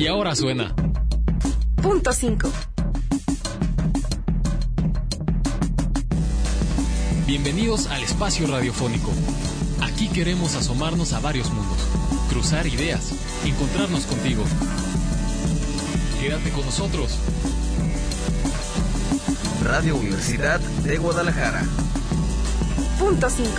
ahora suena. Punto 5. Bienvenidos al espacio radiofónico. Aquí queremos asomarnos a varios mundos, cruzar ideas, encontrarnos contigo. Quédate con nosotros. Radio Universidad de Guadalajara. Punto 5.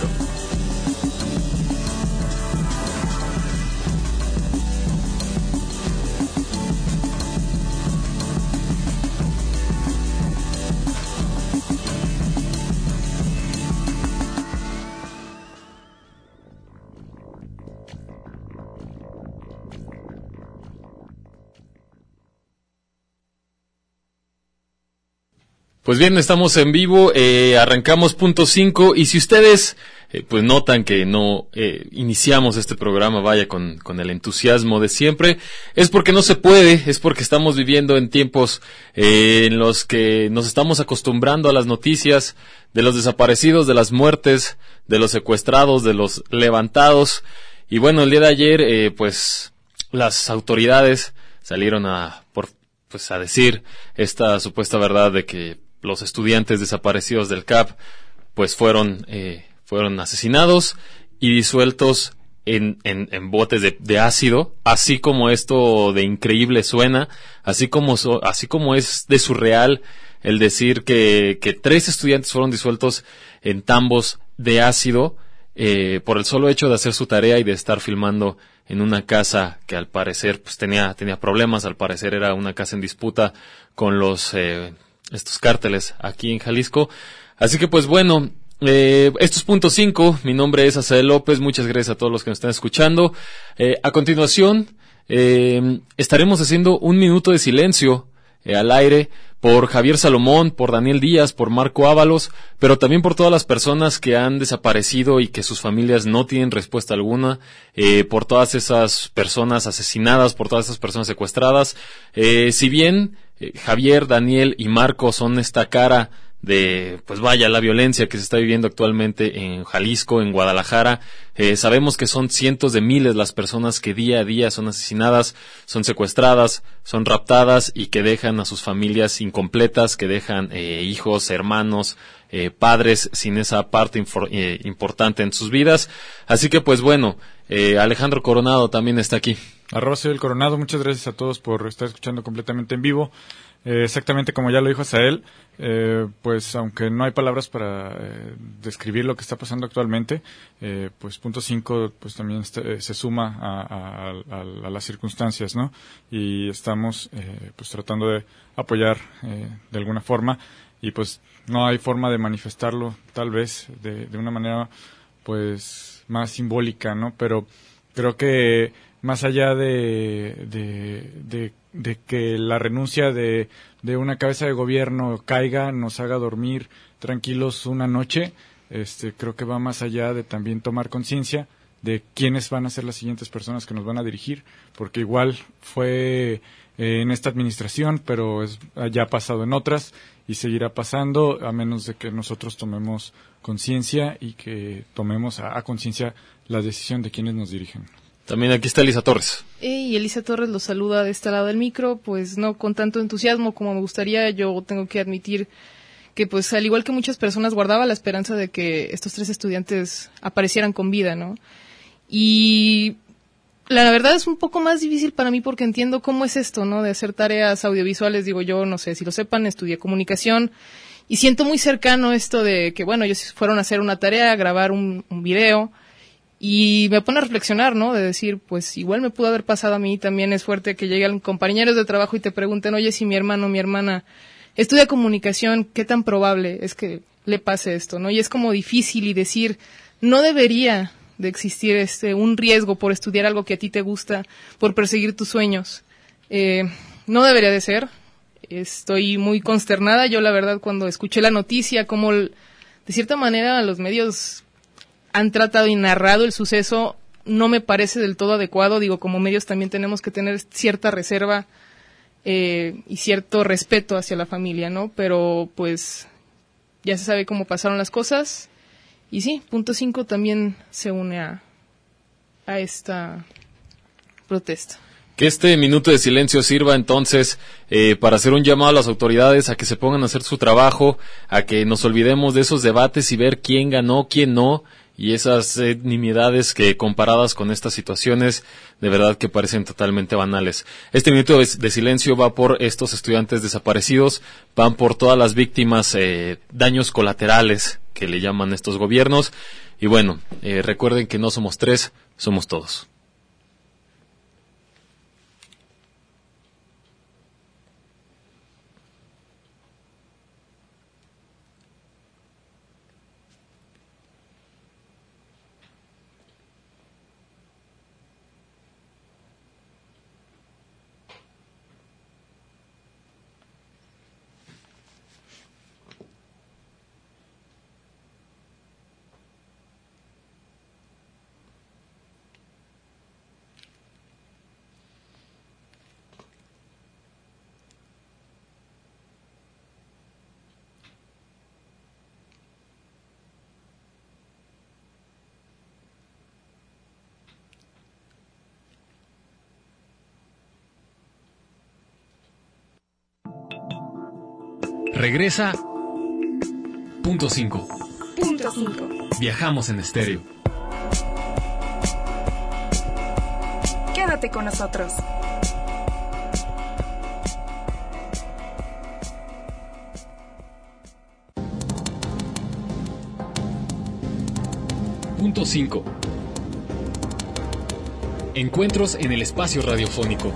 Pues bien, estamos en vivo, arrancamos punto 5 y si ustedes pues notan que no iniciamos este programa, vaya, con el entusiasmo de siempre, es porque no se puede, es porque estamos viviendo en tiempos en los que nos estamos acostumbrando a las noticias de los desaparecidos, de las muertes, de los secuestrados, de los levantados. Y bueno, el día de ayer pues las autoridades salieron a decir esta supuesta verdad de que los estudiantes desaparecidos del CAP pues fueron asesinados y disueltos en botes de ácido, así como esto de increíble suena, así como es de surreal el decir que 3 estudiantes fueron disueltos en tambos de ácido por el solo hecho de hacer su tarea y de estar filmando en una casa que al parecer pues tenía problemas, al parecer era una casa en disputa con estos cárteles aquí en Jalisco. Así que pues bueno, esto es punto 5, mi nombre es Asael López, muchas gracias a todos los que nos están escuchando. A continuación estaremos haciendo un minuto de silencio al aire por Javier Salomón, por Daniel Díaz, por Marco Ábalos, pero también por todas las personas que han desaparecido y que sus familias no tienen respuesta alguna, por todas esas personas asesinadas, por todas esas personas secuestradas. Si bien Javier, Daniel y Marco son esta cara de, pues vaya, la violencia que se está viviendo actualmente en Jalisco, en Guadalajara. Sabemos que son cientos de miles las personas que día a día son asesinadas, son secuestradas, son raptadas y que dejan a sus familias incompletas, que dejan hijos, hermanos, padres sin esa parte importante en sus vidas. Así que pues bueno, Alejandro Coronado también está aquí. @soy el Coronado, muchas gracias a todos por estar escuchando completamente en vivo. Exactamente como ya lo dijo Asael, pues aunque no hay palabras para describir lo que está pasando actualmente, pues punto 5 pues también se suma a las circunstancias, ¿no? Y estamos pues tratando de apoyar de alguna forma y pues no hay forma de manifestarlo tal vez de una manera pues más simbólica, ¿no? Pero creo que más allá de que la renuncia de una cabeza de gobierno caiga, nos haga dormir tranquilos una noche, creo que va más allá de también tomar conciencia de quiénes van a ser las siguientes personas que nos van a dirigir, porque igual fue en esta administración, pero ya ha pasado en otras y seguirá pasando a menos de que nosotros tomemos conciencia y que tomemos a conciencia la decisión de quienes nos dirigen. También aquí está Elisa Torres. Y Elisa Torres los saluda de este lado del micro, pues no con tanto entusiasmo como me gustaría. Yo tengo que admitir que pues al igual que muchas personas guardaba la esperanza de que estos 3 estudiantes aparecieran con vida, ¿no? Y la verdad es un poco más difícil para mí porque entiendo cómo es esto, ¿no? De hacer tareas audiovisuales, digo yo, no sé si lo sepan, estudié comunicación y siento muy cercano esto de que, bueno, ellos fueron a hacer una tarea, a grabar un video. Y me pone a reflexionar, ¿no? De decir, pues igual me pudo haber pasado a mí. También es fuerte que lleguen compañeros de trabajo y te pregunten, oye, si mi hermano o mi hermana estudia comunicación, ¿qué tan probable es que le pase esto, no? Y es como difícil y decir, no debería de existir un riesgo por estudiar algo que a ti te gusta, por perseguir tus sueños. No debería de ser. Estoy muy consternada. Yo, la verdad, cuando escuché la noticia, como de cierta manera los medios han tratado y narrado el suceso, no me parece del todo adecuado. Digo, como medios también tenemos que tener cierta reserva y cierto respeto hacia la familia, ¿no? Pero pues ya se sabe cómo pasaron las cosas. Y sí, punto 5 también se une a esta protesta. Que este minuto de silencio sirva entonces para hacer un llamado a las autoridades a que se pongan a hacer su trabajo, a que nos olvidemos de esos debates y ver quién ganó, quién no, y esas nimiedades que comparadas con estas situaciones de verdad que parecen totalmente banales. Este minuto de silencio va por estos estudiantes desaparecidos, van por todas las víctimas, daños colaterales que le llaman estos gobiernos, y bueno, recuerden que no somos tres, somos todos. Regresa punto 5. Punto 5. Viajamos en estéreo. Quédate con nosotros. Punto 5. Encuentros en el espacio radiofónico.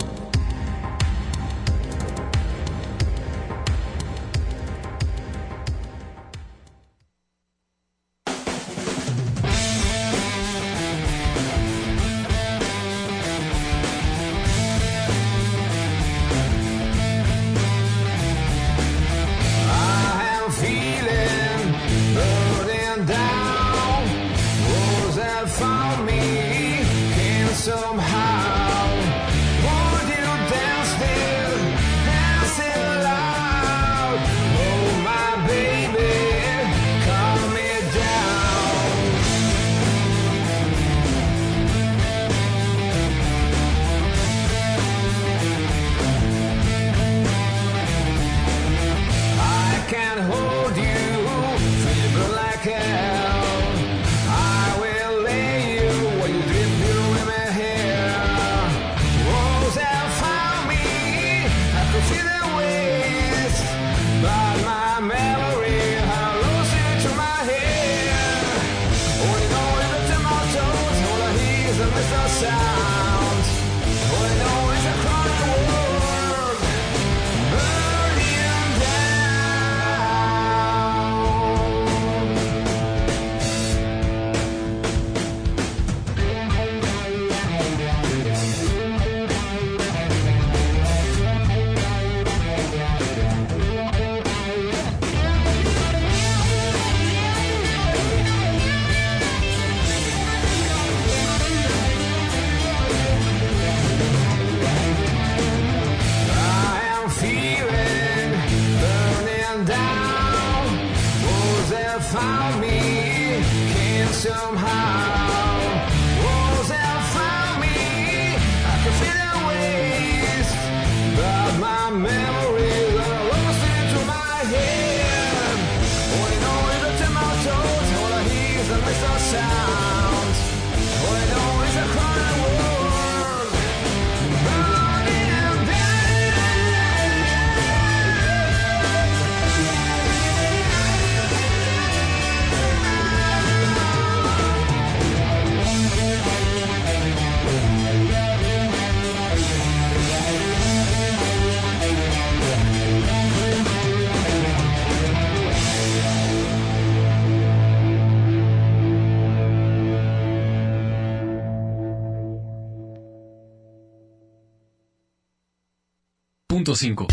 Punto 5.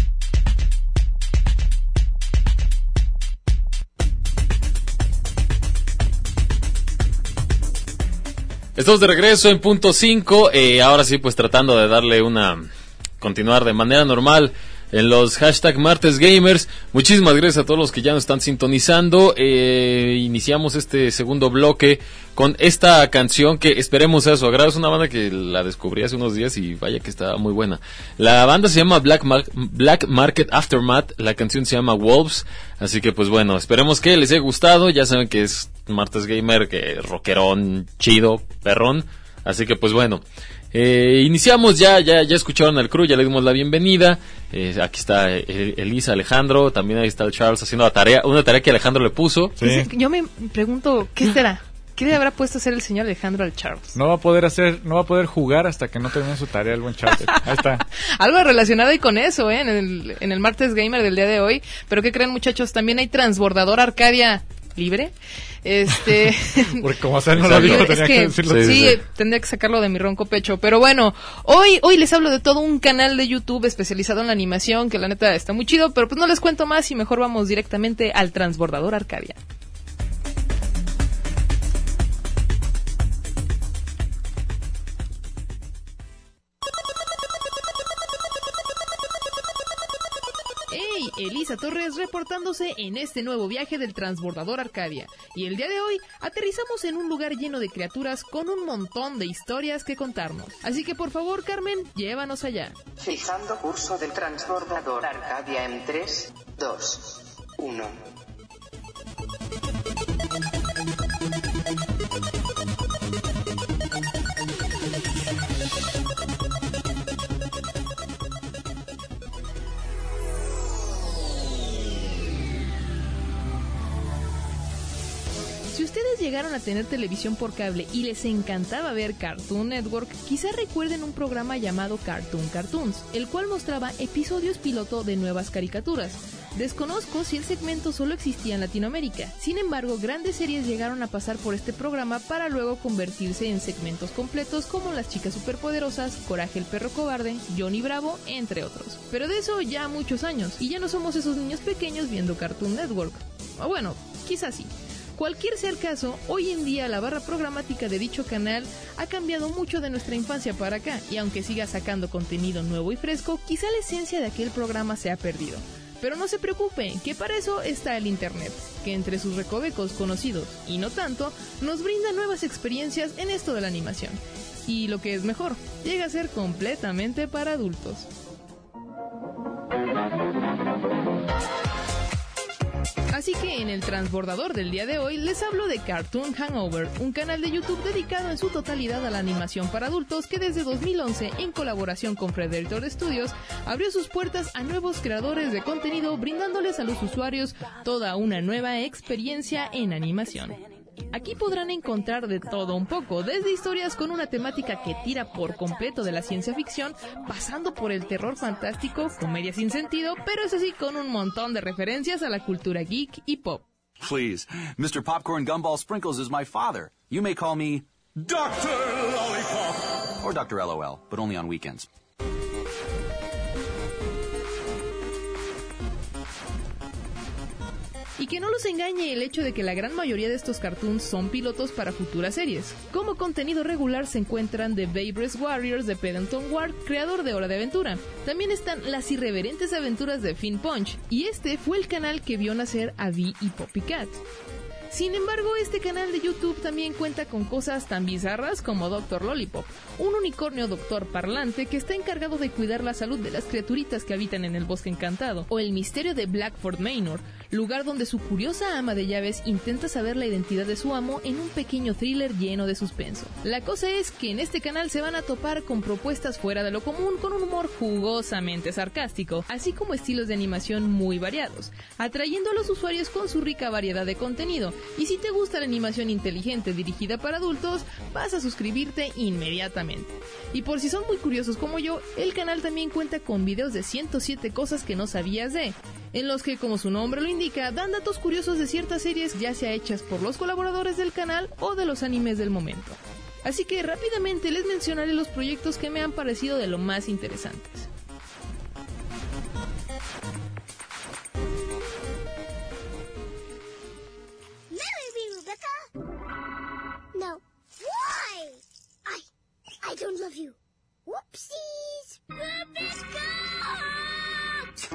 Estamos de regreso en punto 5, ahora sí pues tratando de darle continuar de manera normal en los hashtag Martes Gamers. Muchísimas gracias a todos los que ya nos están sintonizando. Iniciamos este segundo bloque con esta canción que esperemos sea su agrado. Es una banda que la descubrí hace unos días y vaya que está muy buena. La banda se llama Black Market Aftermath, la canción se llama Wolves, así que pues bueno, esperemos que les haya gustado. Ya saben que es Martes Gamer, que rockerón, chido, perrón, así que pues bueno. Iniciamos, ya escucharon al crew, ya le dimos la bienvenida. Aquí está Elisa, Alejandro, también ahí está el Charles haciendo una tarea que Alejandro le puso. Sí. Yo me pregunto, ¿qué será? ¿Qué le habrá puesto a hacer el señor Alejandro al Charles? No va a poder jugar hasta que no termine su tarea el buen Charles. Ahí está. Algo relacionado ahí con eso, en el Martes Gamer del día de hoy. Pero ¿qué creen, muchachos? También hay transbordador Arcadia libre. Porque como Sal no lo dijo, tenía que decirlo. Sí, tendría que sacarlo de mi ronco pecho. Pero bueno, hoy les hablo de todo un canal de YouTube especializado en la animación, que la neta está muy chido, pero pues no les cuento más y mejor vamos directamente al transbordador Arcadia. Elisa Torres reportándose en este nuevo viaje del transbordador Arcadia. Y el día de hoy aterrizamos en un lugar lleno de criaturas con un montón de historias que contarnos. Así que por favor, Carmen, llévanos allá. Fijando curso del transbordador Arcadia en 3, 2, 1. Si ustedes llegaron a tener televisión por cable y les encantaba ver Cartoon Network, quizá recuerden un programa llamado Cartoon Cartoons, el cual mostraba episodios piloto de nuevas caricaturas. Desconozco si el segmento solo existía en Latinoamérica, sin embargo, grandes series llegaron a pasar por este programa para luego convertirse en segmentos completos como Las Chicas Superpoderosas, Coraje el Perro Cobarde, Johnny Bravo, entre otros. Pero de eso ya muchos años, y ya no somos esos niños pequeños viendo Cartoon Network. O bueno, quizás sí. Cualquier sea el caso, hoy en día la barra programática de dicho canal ha cambiado mucho de nuestra infancia para acá, y aunque siga sacando contenido nuevo y fresco, quizá la esencia de aquel programa se ha perdido. Pero no se preocupen, que para eso está el internet, que entre sus recovecos conocidos, y no tanto, nos brinda nuevas experiencias en esto de la animación. Y lo que es mejor, llega a ser completamente para adultos. Así que en el transbordador del día de hoy les hablo de Cartoon Hangover, un canal de YouTube dedicado en su totalidad a la animación para adultos que desde 2011, en colaboración con Predator Studios, abrió sus puertas a nuevos creadores de contenido, brindándoles a los usuarios toda una nueva experiencia en animación. Aquí podrán encontrar de todo un poco, desde historias con una temática que tira por completo de la ciencia ficción, pasando por el terror fantástico, comedia sin sentido, pero eso sí con un montón de referencias a la cultura geek y pop. Please, Mr. Popcorn Gumball Sprinkles is my father. You may call me Dr. Lollipop. Or Dr. LOL, but only on weekends. Y que no los engañe el hecho de que la gran mayoría de estos cartoons son pilotos para futuras series. Como contenido regular se encuentran The Baybreath Warriors de Pendleton Ward, creador de Hora de Aventura. También están Las irreverentes aventuras de Finn Punch, y este fue el canal que vio nacer a Vi y Poppy Cat. Sin embargo, este canal de YouTube también cuenta con cosas tan bizarras como Dr. Lollipop, un unicornio doctor parlante que está encargado de cuidar la salud de las criaturitas que habitan en el bosque encantado, o el misterio de Blackford Manor, lugar donde su curiosa ama de llaves intenta saber la identidad de su amo en un pequeño thriller lleno de suspenso. La cosa es que en este canal se van a topar con propuestas fuera de lo común con un humor jugosamente sarcástico, así como estilos de animación muy variados, atrayendo a los usuarios con su rica variedad de contenido. Y si te gusta la animación inteligente dirigida para adultos, vas a suscribirte inmediatamente. Y por si son muy curiosos como yo, el canal también cuenta con videos de 107 cosas que no sabías de, en los que, como su nombre lo indica, dan datos curiosos de ciertas series ya sea hechas por los colaboradores del canal o de los animes del momento. Así que rápidamente les mencionaré los proyectos que me han parecido de lo más interesantes. No. Why? I don't love you. Whoopsies. Rebecca!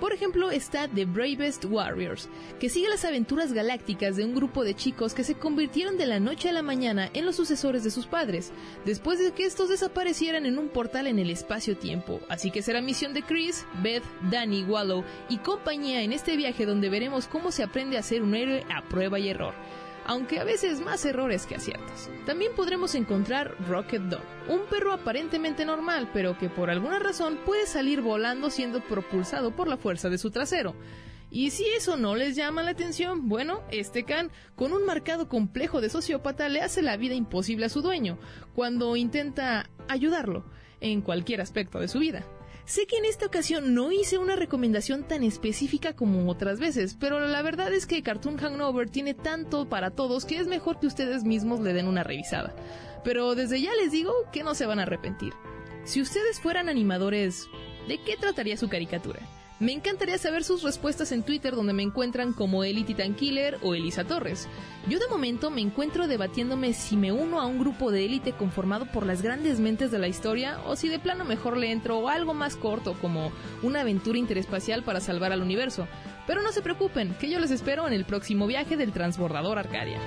Por ejemplo, está The Bravest Warriors, que sigue las aventuras galácticas de un grupo de chicos que se convirtieron de la noche a la mañana en los sucesores de sus padres, después de que estos desaparecieran en un portal en el espacio-tiempo. Así que será misión de Chris, Beth, Danny, Wallow y compañía en este viaje donde veremos cómo se aprende a ser un héroe a prueba y error, aunque a veces más errores que aciertos. También podremos encontrar Rocket Dog, un perro aparentemente normal, pero que por alguna razón puede salir volando siendo propulsado por la fuerza de su trasero. Y si eso no les llama la atención, bueno, este can, con un marcado complejo de sociópata, le hace la vida imposible a su dueño, cuando intenta ayudarlo en cualquier aspecto de su vida. Sé que en esta ocasión no hice una recomendación tan específica como otras veces, pero la verdad es que Cartoon Hangover tiene tanto para todos que es mejor que ustedes mismos le den una revisada. Pero desde ya les digo que no se van a arrepentir. Si ustedes fueran animadores, ¿de qué trataría su caricatura? Me encantaría saber sus respuestas en Twitter, donde me encuentran como Eli Titan Killer o Elisa Torres. Yo de momento me encuentro debatiéndome si me uno a un grupo de élite conformado por las grandes mentes de la historia, o si de plano mejor le entro a algo más corto como una aventura interespacial para salvar al universo. Pero no se preocupen, que yo les espero en el próximo viaje del Transbordador Arcadia.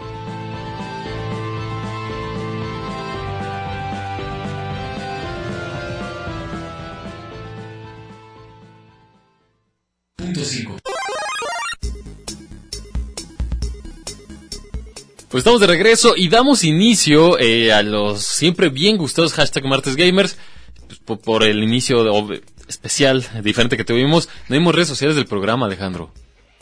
Pues estamos de regreso y damos inicio a los siempre bien gustados hashtag Martes Gamers, pues, por el inicio especial, diferente que tuvimos. No vimos redes sociales del programa, Alejandro.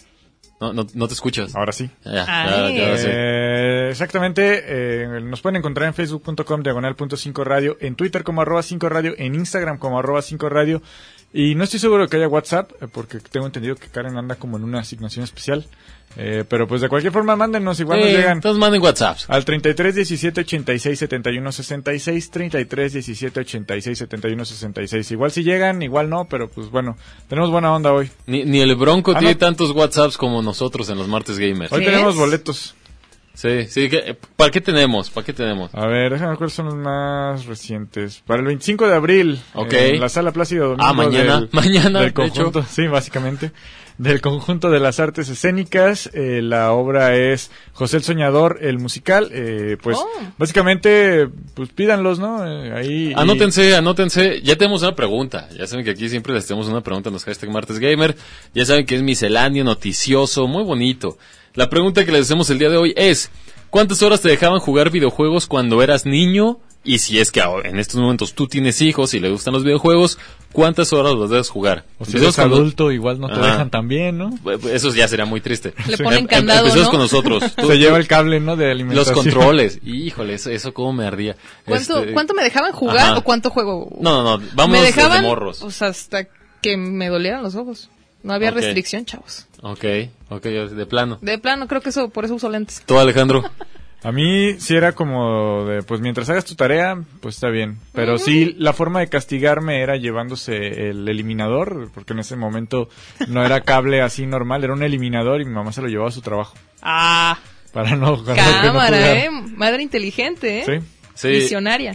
No te escuchas. Ahora sí. Ya sé. Exactamente, nos pueden encontrar en facebook.com/.5radio, en Twitter como @5radio, en Instagram como @5radio. Y no estoy seguro de que haya WhatsApp, porque tengo entendido que Karen anda como en una asignación especial. Pero pues de cualquier forma mándenos, igual nos llegan. Entonces manden WhatsApp. Al 33 17 86 71 66, 33 17 86 71 66. Igual si llegan, igual no, pero pues bueno, tenemos buena onda hoy. Ni el Bronco tiene tantos WhatsApps como nosotros en los Martes Gamers. Hoy tenemos boletos. Sí, ¿para qué tenemos? A ver, déjame ver cuáles son los más recientes. Para el 25 de abril, en la Sala Plácido Domingo. Mañana, del conjunto, sí, básicamente, del conjunto de las artes escénicas. La obra es José el Soñador, el musical. Básicamente, pues pídanlos, ¿no? Ahí. Anótense. Ya tenemos una pregunta. Ya saben que aquí siempre les tenemos una pregunta en los hashtag Martes Gamer. Ya saben que es misceláneo, noticioso, muy bonito. La pregunta que les hacemos el día de hoy es: ¿cuántas horas te dejaban jugar videojuegos cuando eras niño? Y si es que en estos momentos tú tienes hijos y le gustan los videojuegos, ¿cuántas horas los debes jugar? O si eres adulto, igual no te dejan tan bien, ¿no? Eso ya sería muy triste. Le ponen candado, Empezamos ¿no? con nosotros. Se lleva el cable, ¿no? De alimentación. Los controles. Híjole, eso cómo me ardía. ¿Cuánto me dejaban jugar o cuánto juego? No, vamos desde morros. Pues hasta que me dolieran los ojos. No había restricción, chavos. Ok, de plano. De plano, creo que por eso uso lentes. ¿Tú, Alejandro? A mí sí era como de, pues mientras hagas tu tarea, pues está bien. Pero sí, la forma de castigarme era llevándose el eliminador, porque en ese momento no era cable así normal, era un eliminador y mi mamá se lo llevaba a su trabajo. Para no jugar. Cámara, madre inteligente, Sí. Visionaria.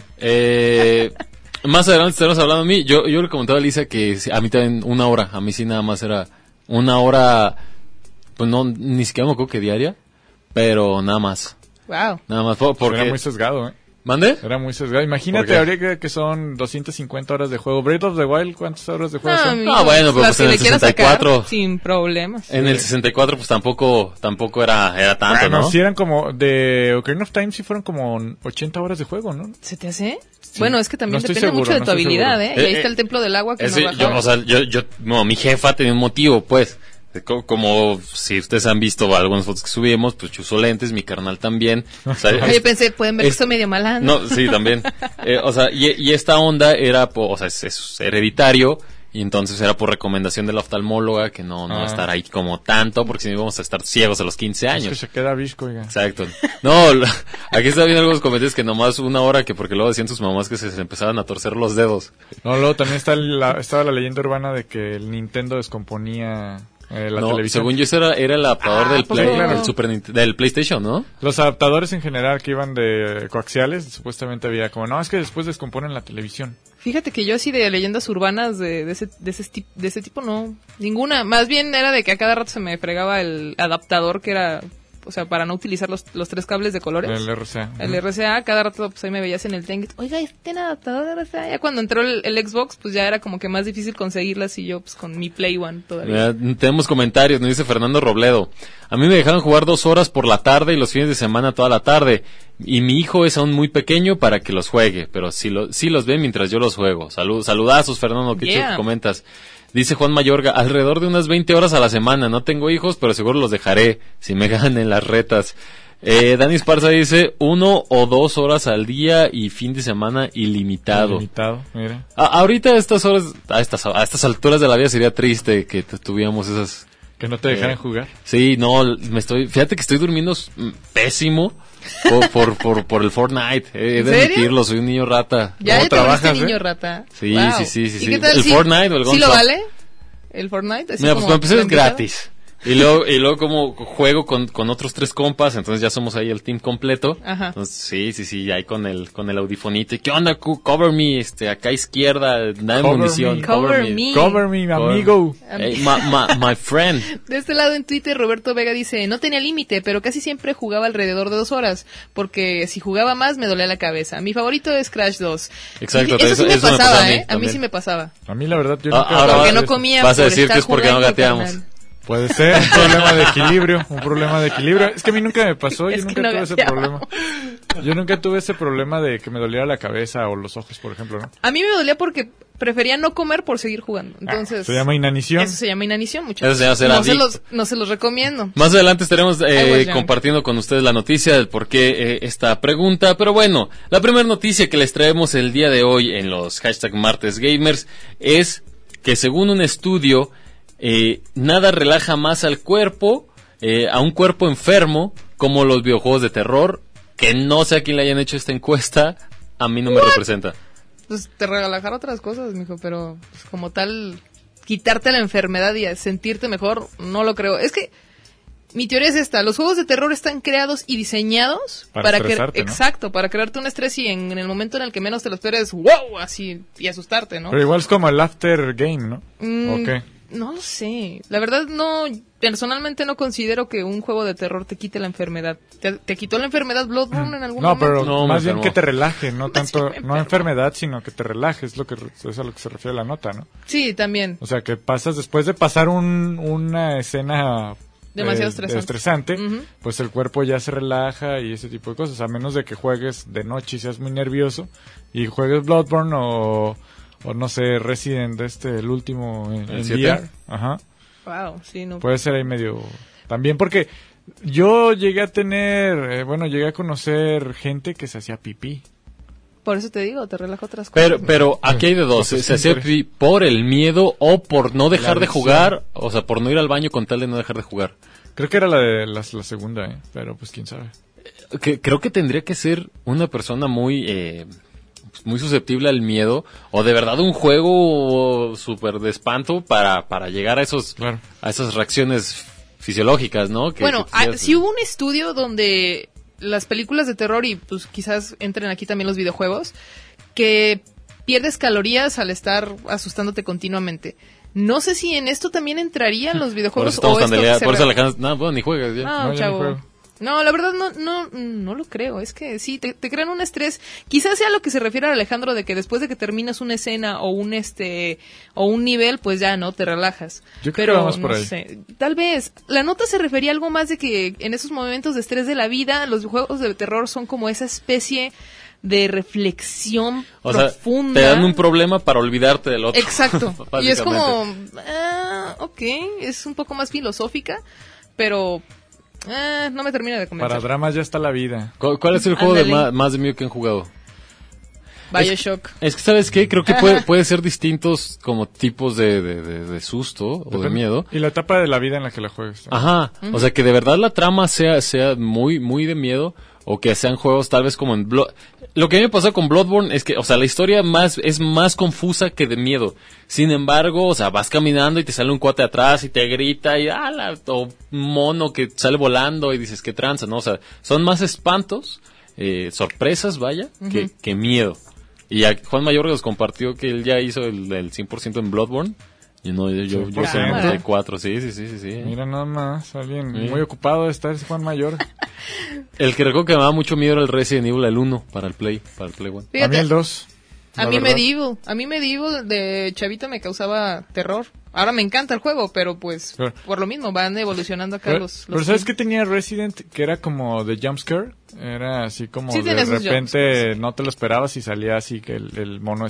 Más adelante estaremos hablando a mí. Yo le comentaba a Lisa que a mí también 1 hora. A mí sí nada más era 1 hora, pues no, ni siquiera me acuerdo que diaria, pero nada más. Wow. Nada más, porque era muy sesgado, ¿Mande? Era muy sesgado. Imagínate, habría que son 250 horas de juego. Breath of the Wild, ¿cuántas horas de juego son? Bueno, pero pues en el 64. Sin problemas. En el 64, pues tampoco era tanto, bueno, ¿no? Sí eran como, de Ocarina of Time sí fueron como 80 horas de juego, ¿no? ¿Se te hace? Sí. Bueno, es que también depende mucho de tu habilidad, ¿eh? Y ahí está el templo del agua que mi jefa tenía un motivo, pues. Como si ustedes han visto algunas fotos que subimos, pues yo uso lentes, mi carnal también. Yo pensé, pueden ver que soy medio malandro. No, sí, también. Y esta onda era, es hereditario, y entonces era por recomendación de la oftalmóloga que no estar ahí como tanto, porque si no íbamos a estar ciegos a los 15 años. Es que se queda visco, oiga. Exacto. No, aquí está viendo algunos comentarios que nomás 1 hora, que porque luego decían sus mamás que se empezaban a torcer los dedos. No, luego también estaba la leyenda urbana de que el Nintendo descomponía la televisión. Según yo ese era el adaptador del PlayStation, ¿no? Los adaptadores en general que iban de coaxiales, supuestamente había como, no, es que después descomponen la televisión. Fíjate que yo así de leyendas urbanas de ese tipo no, ninguna. Más bien era de que a cada rato se me fregaba el adaptador que era, o sea, para no utilizar los 3 cables de colores. El RCA. El RCA, cada rato pues ahí me veías en el tianguis. Oiga, ¿tiene adaptador de RCA? Ya cuando entró el Xbox, pues ya era como que más difícil conseguirlas y yo pues con mi Play One todavía. Tenemos comentarios, nos dice Fernando Robledo. A mí me dejaban jugar 2 horas por la tarde y los fines de semana toda la tarde. Y mi hijo es aún muy pequeño para que los juegue, pero sí los ve mientras yo los juego. Saludazos, Fernando, qué chido que comentas. Dice Juan Mayorga, alrededor de unas 20 horas a la semana. No tengo hijos, pero seguro los dejaré si me ganen las retas. Dani Esparza dice 1 o 2 horas al día y fin de semana ilimitado. Ilimitado, mira. Ahorita a estas horas, a estas alturas de la vida sería triste que tuviéramos esas... Que no te dejaran jugar. Sí, no, fíjate que estoy durmiendo pésimo por el Fortnite. He de admitirlo, soy un niño rata. ¿Ya ¿Cómo trabajas? Niño rata? Sí, wow. sí. ¿Y qué tal ¿El Fortnite o el Gonzo? ¿Sí lo vale? ¿El Fortnite? Mira, pues para empezar es gratis. Y luego como juego con otros 3 compas, entonces ya somos ahí el team completo. Ajá. Entonces, sí, ahí con el audifonito. ¿Qué onda? Cover me, acá izquierda, dame munición. Cover me, amigo. Hey, my friend. De este lado en Twitter, Roberto Vega dice, no tenía límite, pero casi siempre jugaba alrededor de 2 horas, porque si jugaba más me dolía la cabeza. Mi favorito es Crash 2. Exacto. Eso sí me pasaba, a mí sí me pasaba. A mí la verdad yo nunca... Porque no comía. Vas a decir que es porque no gateamos. Carnal. Puede ser, un problema de equilibrio. Es que a mí nunca me pasó, yo nunca tuve ese problema. Yo nunca tuve ese problema de que me doliera la cabeza o los ojos, por ejemplo, ¿no? A mí me dolía porque prefería no comer por seguir jugando. Entonces, se llama inanición. Eso se llama inanición, muchachos. No se los recomiendo. Más adelante estaremos compartiendo con ustedes la noticia del por qué esta pregunta. Pero bueno, la primera noticia que les traemos el día de hoy en los #MartesGamers es que según un estudio... nada relaja más al cuerpo, a un cuerpo enfermo, como los videojuegos de terror. Que no sé a quién le hayan hecho esta encuesta, a mí no me representa. Pues te relajar otras cosas, mijo, pero pues, como tal, quitarte la enfermedad y sentirte mejor, no lo creo. Es que mi teoría es esta: los juegos de terror están creados y diseñados para estresarte, ¿no? Exacto, para crearte un estrés y en el momento en el que menos te lo esperes, wow, así, y asustarte, ¿no? Pero igual es como el after game, ¿no? ¿O qué? No lo sé. La verdad personalmente no considero que un juego de terror te quite la enfermedad. ¿Te quitó la enfermedad Bloodborne en algún momento? Pero más bien que te relaje, no tanto, no enfermedad, sino que te relajes, es a lo que se refiere la nota, ¿no? Sí, también. O sea, que después de pasar una escena demasiado estresante, pues el cuerpo ya se relaja y ese tipo de cosas, a menos de que juegues de noche y seas muy nervioso y juegues Bloodborne o no sé, Resident, el último en VR. Ajá. Wow, sí, no. Puede ser ahí medio... También porque yo llegué a conocer gente que se hacía pipí. Por eso te digo, te relaja otras cosas. Pero aquí hay de dos, se hacía pipí por el miedo o por no dejar de jugar, o sea, por no ir al baño con tal de no dejar de jugar. Creo que era la segunda, pero pues quién sabe. Creo que tendría que ser una persona muy susceptible al miedo, o de verdad un juego súper de espanto para llegar a esas reacciones fisiológicas, ¿no? Sí hubo un estudio donde las películas de terror, y pues quizás entren aquí también los videojuegos, que pierdes calorías al estar asustándote continuamente. No sé si en esto también entrarían los videojuegos por eso ni juegas ya. No, chavo. No, la verdad no lo creo. Es que sí, te crean un estrés. Quizás sea lo que se refiere a Alejandro, de que después de que terminas una escena o un nivel, pues ya no te relajas. Yo creo que vamos por ahí. Sé. Tal vez la nota se refería a algo más de que en esos momentos de estrés de la vida, los juegos de terror son como esa especie de reflexión profunda. Sea, te dan un problema para olvidarte del otro. Exacto. Y es como, es un poco más filosófica, pero no me termina de convencer. Para dramas ya está la vida. ¿Cuál es el juego de más de miedo que han jugado? BioShock. Es que, ¿sabes qué? Creo que puede ser distintos como tipos de susto o de miedo. Y la etapa de la vida en la que la juegues. Ajá. O sea, que de verdad la trama sea muy, muy de miedo, o que sean juegos tal vez como en Lo que a mí me pasó con Bloodborne es que, o sea, la historia es más confusa que de miedo. Sin embargo, o sea, vas caminando y te sale un cuate atrás y te grita y o un mono que sale volando y dices, qué tranza, ¿no? O sea, son más espantos, sorpresas, vaya, que miedo. Y a Juan Mayor nos compartió que él ya hizo el 100% en Bloodborne. Y no, yo soy 94, sí. Mira nada más, alguien muy ocupado de estar ese Juan Mayor. El que recuerdo que me daba mucho miedo era el Resident Evil, el 1 para el Play 1. Fíjate, a mí el 2. A mí Medieval de chavita me causaba terror. Ahora me encanta el juego, pero pues por lo mismo van evolucionando acá los Pero ¿sabes qué tenía Resident? Que era como de jumpscare. Era así como sí, de repente no te lo esperabas y salía así que el mono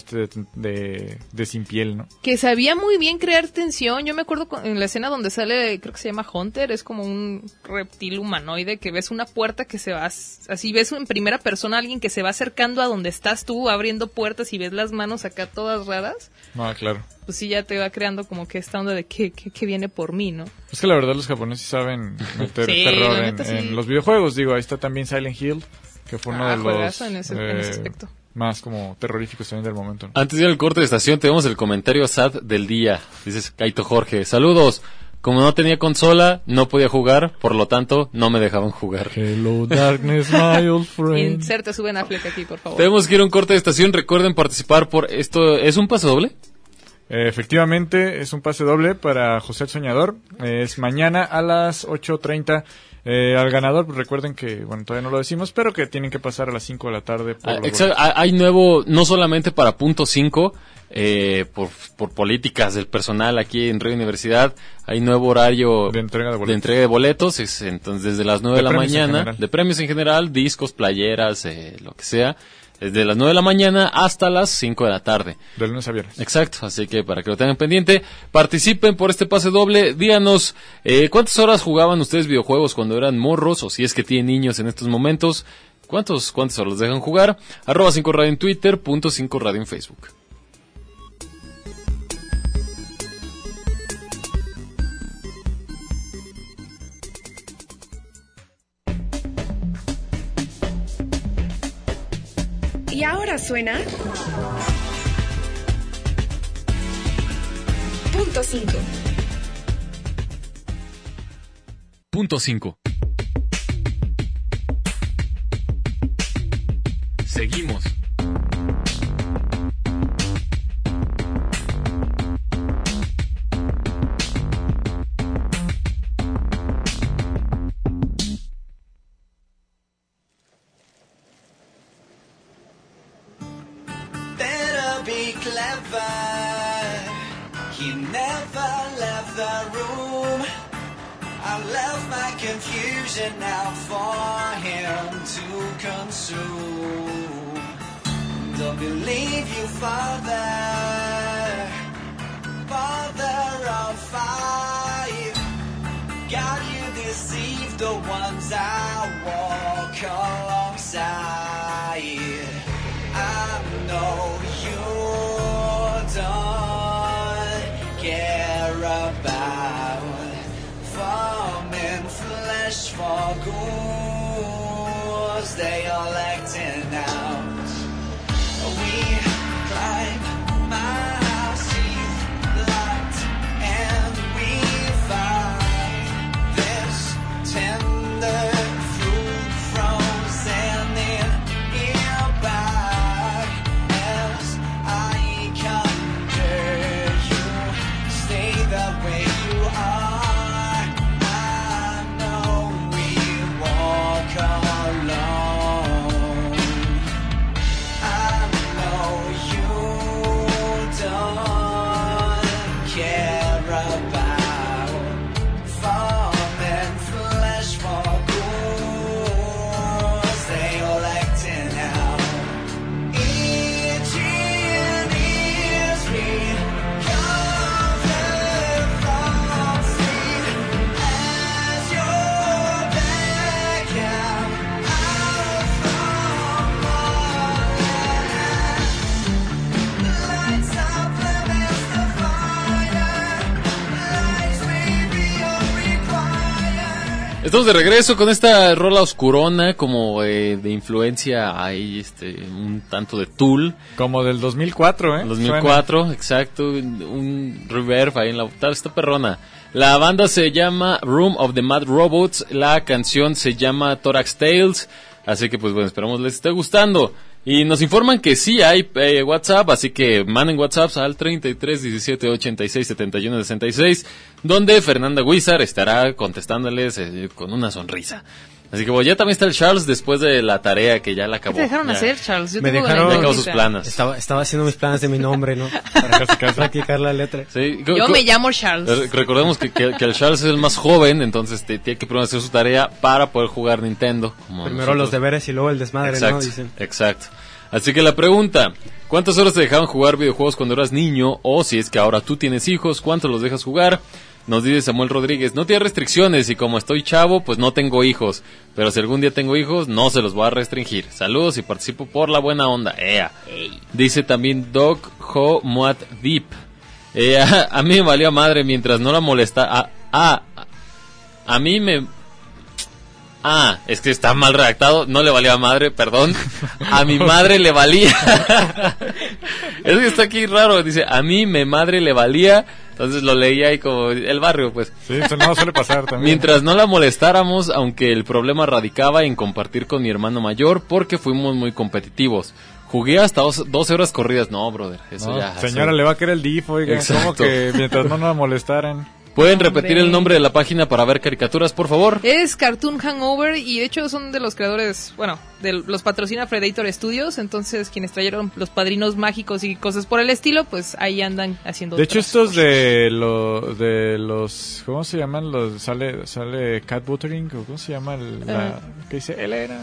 de sin piel, ¿no? Que sabía muy bien crear tensión. Yo me acuerdo en la escena donde sale, creo que se llama Hunter, es como un reptil humanoide que ves una puerta que se va, así ves en primera persona a alguien que se va acercando a donde estás tú, abriendo puertas y ves las manos acá todas raras. Ah, claro. Pues sí, ya te va creando como que esta onda de que viene por mí, ¿no? Es que la verdad los japoneses saben meter terror en los videojuegos. Digo, ahí está también Silent Hill, que fue uno de los en ese aspecto. Más como terroríficos también del momento, ¿no? Antes de ir al corte de estación, tenemos el comentario sad del día. Dices Kaito Jorge, saludos. Como no tenía consola, no podía jugar, por lo tanto, no me dejaban jugar. Hello, darkness, my old friend. Inserte su Ben Affleck aquí, por favor. Tenemos que ir a un corte de estación. Recuerden participar por esto. ¿Es un pase doble? Efectivamente, es un pase doble para José el Soñador. Es mañana a las 8:30. Al ganador, pues recuerden que, bueno, todavía no lo decimos, pero que tienen que pasar a las 5 de la tarde. Hay nuevo, no solamente para punto 5, por políticas del personal aquí en Radio Universidad, hay nuevo horario de entrega de boletos. Entonces, desde las 9 de la mañana, de premios en general, discos, playeras, lo que sea. Desde las 9 de la mañana hasta las 5 de la tarde. De lunes a viernes. Exacto, así que para que lo tengan pendiente, participen por este pase doble. Díganos, ¿cuántas horas jugaban ustedes videojuegos cuando eran morros? O si es que tienen niños en estos momentos, ¿cuántas horas los dejan jugar? @5radio en Twitter, .5radio en Facebook. Y ahora suena Punto 5. Punto 5. Seguimos. He never left the room. I left my confusion out for him to consume. Don't believe you, father of 5. God, you deceived the ones I walk alongside. I know you don't care about farming flesh for ghouls. They all acting out. We climb my house, teeth locked, and we find this tender fruit frozen in your bag. As I conjure you, stay the way you are. I know we walk alone. I know you don't care about farming flesh for ghouls. They all acting out. Each is recovered from sleep as you're back out from lights up limits the fire. Lights may be unrequired. Estamos de regreso con esta rola oscurona, como de influencia ahí, un tanto de Tool. Como del 2004, ¿eh? 2004, Suena. exacto, un reverb ahí en la esta perrona. La banda se llama Room of the Mad Robots, la canción se llama Thorax Tales, así que pues bueno, esperamos les esté gustando. Y nos informan que sí hay WhatsApp, así que manden WhatsApps al 33 17 86 71 66, donde Fernanda Guizar estará contestándoles con una sonrisa. Así que bueno, ya también está el Charles después de la tarea que ya la acabó. ¿Qué te dejaron Ya. hacer, Charles? Yo Me tengo dejaron- la Ya acabó incógnita. sus planes. Estaba haciendo mis planes de mi nombre, ¿no? Para practicar la letra. Sí, Yo me llamo Charles. Recordemos que el Charles es el más joven, entonces tiene que primero hacer su tarea para poder jugar Nintendo. Como Primero nosotros. los deberes y luego el desmadre, Exacto, ¿no? Dicen. exacto. Así que la pregunta, ¿cuántas horas te dejaban jugar videojuegos cuando eras niño? O si es que ahora tú tienes hijos, ¿cuántos los dejas jugar? Nos dice Samuel Rodríguez, no tiene restricciones y como estoy chavo, pues no tengo hijos. Pero si algún día tengo hijos, no se los voy a restringir. Saludos y participo por la buena onda. ¡Ea! Dice también Doc Ho Muat Deep. A mí me valía madre mientras no la molesta. A mí me... es que está mal redactado, no le valía madre, perdón. A mi madre le valía. Es que está aquí raro, dice, a mí mi madre le valía. Entonces lo leía ahí como el barrio, pues. Sí, eso no suele pasar también. Mientras no la molestáramos, aunque el problema radicaba en compartir con mi hermano mayor, porque fuimos muy competitivos. Jugué hasta 12 horas corridas. No, brother, eso No, ya... señora, eso- le va a querer el DIF, oiga. Exacto. ¿Cómo que mientras no nos molestaran? ¿Pueden repetir el nombre de la página para ver caricaturas, por favor? Es Cartoon Hangover y de hecho son de los creadores, bueno, los patrocina Predator Studios, entonces quienes trajeron los Padrinos Mágicos y cosas por el estilo, pues ahí andan haciendo. De hecho, otras estos cosas. de los, ¿cómo se llaman? Los sale Cat Buttering, o ¿cómo se llama? ¿Qué dice? Elena.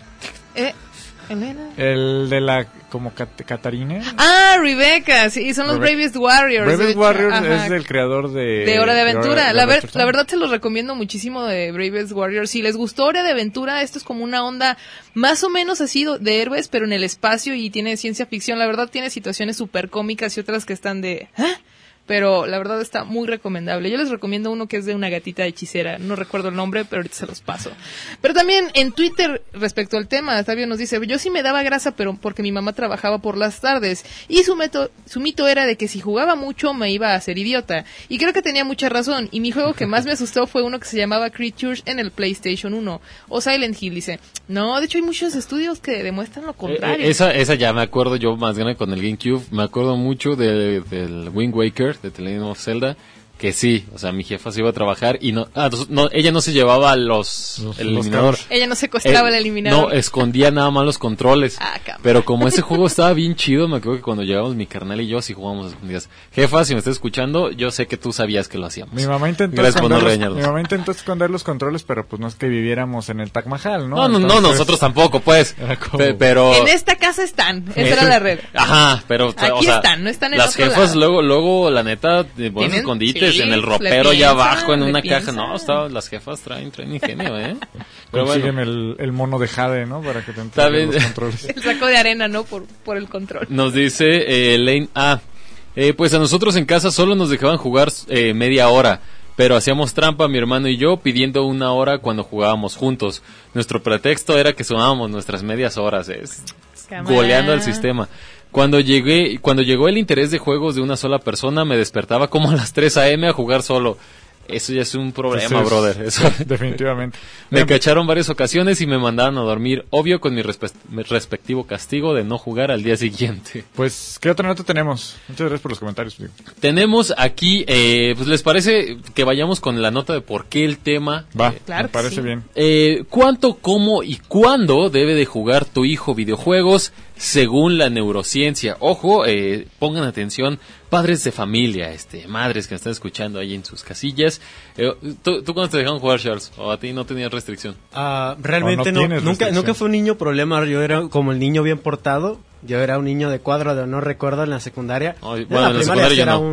Elena. El de la, como Catarina. Ah, Rebecca, sí, son los Bravest Warriors. de Bravest hecho. Warriors Ajá. es el creador De Hora de Aventura. La Buster Time. verdad se los recomiendo muchísimo de Bravest Warriors. Si les gustó Hora de Aventura, esto es como una onda más o menos así de héroes, pero en el espacio y tiene ciencia ficción. La verdad tiene situaciones súper cómicas y otras que están de... ¿ah? Pero la verdad está muy recomendable. Yo les recomiendo uno que es de una gatita hechicera. No recuerdo el nombre, pero ahorita se los paso. Pero también en Twitter, respecto al tema, Fabio nos dice, yo sí me daba grasa, pero porque mi mamá trabajaba por las tardes. Y su mito era de que si jugaba mucho me iba a hacer idiota. Y creo que tenía mucha razón. Y mi juego que más me asustó fue uno que se llamaba Creatures en el PlayStation 1. O Silent Hill, dice. No, de hecho hay muchos estudios que demuestran lo contrario. Esa ya me acuerdo yo más grande con el GameCube. Me acuerdo mucho del Wind Waker, de The Legend of Zelda. Que sí, o sea, mi jefa se iba a trabajar y no, ella no se llevaba el eliminador. Ella no secuestraba el eliminador. No, escondía nada más los controles. Pero como ese juego estaba bien chido, me acuerdo que cuando llegamos mi carnal y yo sí jugábamos a escondidas. Jefa, si me estás escuchando, yo sé que tú sabías que lo hacíamos. Mi mamá intentó Gracias por no esconder regañarnos. mi mamá intentó esconder los controles, pero pues no es que viviéramos en el Taj Mahal, ¿no? No, Entonces, nosotros tampoco, pues. era como- Pero... En esta casa están. Esa era la red. Ajá, pero Aquí o sea, están, no están en las otro jefas lado. luego la neta, buenos Tienen- escondites sí, en el le ropero ya piensan, abajo en le una piensan. caja. No, las jefas traen ingenio, Pero bueno, Consígueme el mono de Jade, ¿no? Para que te Está entreguen bien. los controles. El saco de arena, ¿no? Por el control. nos dice Lane pues a nosotros en casa solo nos dejaban jugar media hora. Pero hacíamos trampa mi hermano y yo pidiendo una hora cuando jugábamos juntos. Nuestro pretexto era que sumábamos nuestras medias horas, Cámara. goleando al sistema. Cuando llegó el interés de juegos de una sola persona, me despertaba como a las 3 a.m. a jugar solo. Eso ya es un problema, Eso es- brother. Eso. Definitivamente. Me cacharon varias ocasiones y me mandaban a dormir, obvio con mi respectivo castigo de no jugar al día siguiente. Pues, ¿qué otra nota tenemos? Muchas gracias por los comentarios. Tenemos aquí, pues les parece que vayamos con la nota de por qué el tema. Va, Claro me que parece sí. bien. ¿Cuánto, cómo y cuándo debe de jugar tu hijo videojuegos según la neurociencia? Ojo, pongan atención, padres de familia, madres que me están escuchando ahí en sus casillas. ¿Tú cuándo te dejaron jugar, Charles? ¿O a ti no tenías restricción? Realmente O no tienes nunca restricción. fue un niño problema. Yo era como el niño bien portado. Yo era un niño de cuadro de honor, recuerdo, en la secundaria. Ay, En bueno, en la primaria secundaria sí yo era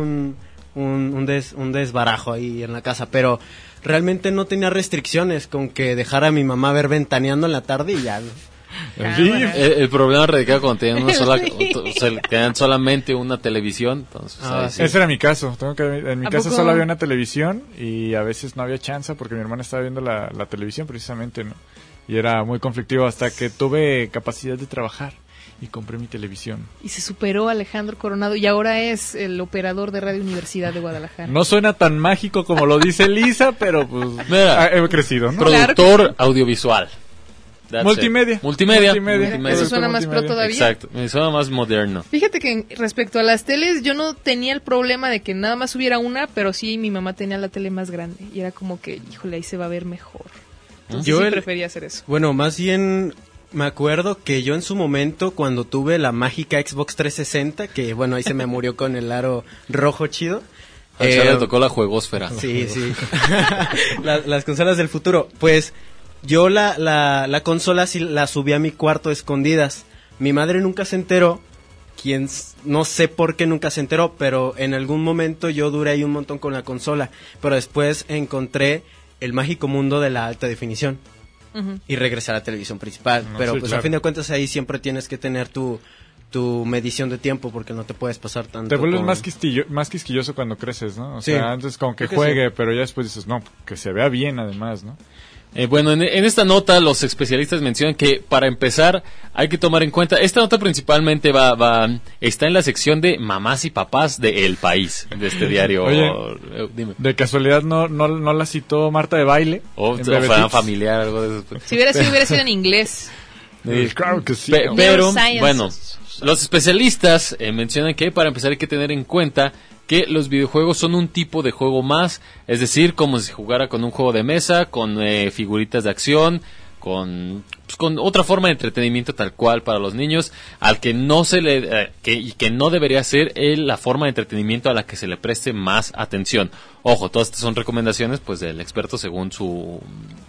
no. un desbarajo ahí en la casa, pero realmente no tenía restricciones con que dejara a mi mamá ver Ventaneando en la tarde y ya. Cámara. El problema radicaba cuando tenían una sola, Sí. o sea, tenían solamente una televisión, entonces ahí sí. Ese era mi caso. En mi ¿A casa poco? solo había una televisión y a veces no había chance porque mi hermana estaba viendo la televisión precisamente, ¿no? Y era muy conflictivo hasta que tuve capacidad de trabajar y compré mi televisión. Y se superó Alejandro Coronado y ahora es el operador de Radio Universidad de Guadalajara. No suena tan mágico como lo dice Lisa, pero pues Mira. he crecido, ¿no? Claro que Productor audiovisual. That's Multimedia. it. Multimedia. Eso suena más pro todavía. Exacto, me suena más moderno. Fíjate que respecto a las teles, yo no tenía el problema de que nada más hubiera una, pero sí mi mamá tenía la tele más grande. Y era como que, híjole, ahí se va a ver mejor. Entonces Yo sí prefería hacer eso. Bueno, más bien me acuerdo que yo en su momento, cuando tuve la mágica Xbox 360, que bueno, ahí se me murió con el aro rojo chido. A Chava le tocó la juegosfera. Sí. Las consolas del futuro. Pues yo la consola sí la subí a mi cuarto escondidas. Mi madre nunca se enteró. No sé por qué nunca se enteró, pero en algún momento yo duré ahí un montón con la consola. Pero después encontré el mágico mundo de la alta definición. Ujú. Y regresé a la televisión principal. Pero sí, pues claro. a fin de cuentas ahí siempre tienes que tener tu medición de tiempo, porque no te puedes pasar tanto. Te vuelves con- más quisquilloso cuando creces, ¿no? O Sí. sea, antes como que Creo que juegue, pero ya después dices, no, que se vea bien además, ¿no? Bueno, en esta nota los especialistas mencionan que para empezar hay que tomar en cuenta, esta nota principalmente está en la sección de mamás y papás de El País, de este diario. Oye, Dime. De casualidad no la citó Marta de Baile. O en fuera Bebetips? familiar, algo de eso. Si hubiera sido en inglés. Claro que sí. Pero, Neurosciences. bueno, los especialistas mencionan que para empezar hay que tener en cuenta que los videojuegos son un tipo de juego más, es decir, como si jugara con un juego de mesa, con figuritas de acción, con otra forma de entretenimiento tal cual para los niños, al que no se le y que no debería ser la forma de entretenimiento a la que se le preste más atención. Ojo, todas estas son recomendaciones pues del experto según su